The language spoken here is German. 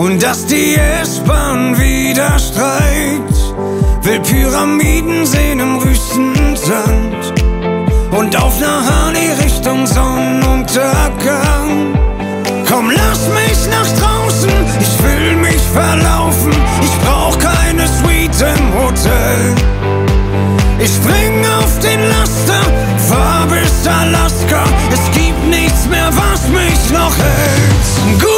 Und dass die S-Bahn wieder streikt, will Pyramiden sehen im Wüstensand und auf ner Harley Richtung Sonnenuntergang. Komm, lass mich nach draußen, ich will mich verlaufen, ich brauch keine Suite im Hotel. Ich spring auf den Laster, fahr bis Alaska, es gibt nichts mehr, was mich noch hält.